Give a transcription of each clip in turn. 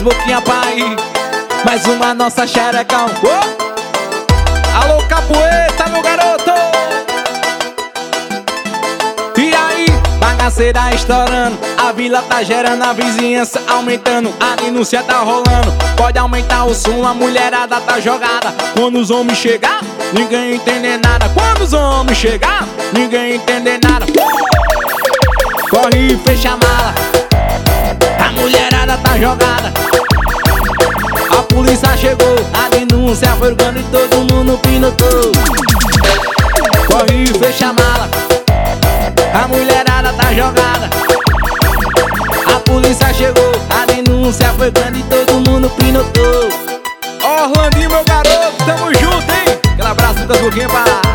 boquinha pra ir. Mais uma nossa xerecão. Alô, capoeira, meu garoto. E aí, bagaceira estourando, a vila tá gerando, a vizinhança aumentando, a denúncia tá rolando. Pode aumentar o som, a mulherada tá jogada. Quando os homens chegar, ninguém entende nada. Quando os homens chegar, ninguém entende nada. Corre e fecha a mala, a mulherada tá jogada. A polícia chegou, a denúncia foi grande e todo mundo pinotou. Corre e fecha a mala, a mulherada tá jogada. A polícia chegou, a denúncia foi grande e todo mundo pinotou. Orlandinho, meu garoto, tamo junto, hein? Aquele abraço das boquinhas pra lá.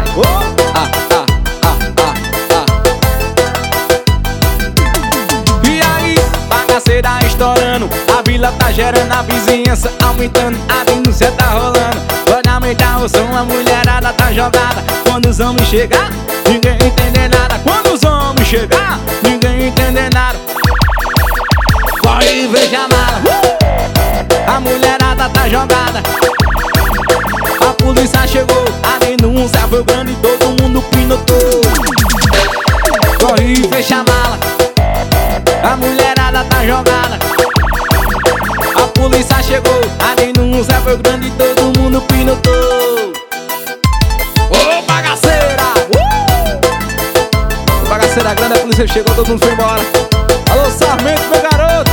E aí, bagaceira estourando, a vila tá gerando, a vizinhança aumentando, a denúncia tá rolando. Pode aumentar o som, a mulherada tá jogada. Quando os homens chegar, ninguém entende nada. Quando os homens chegar, ninguém entende nada. Corre e veja a mala, a mulherada tá jogada. A polícia chegou, a denúncia foi grande e todo mundo pinotou. Corre e fecha a mala, a mulherada tá jogada. A polícia chegou, a denúncia foi grande e todo mundo pinotou. Ô bagaceira! Ô bagaceira grande, a polícia chegou, todo mundo foi embora. Alô, Sarmento, meu garoto!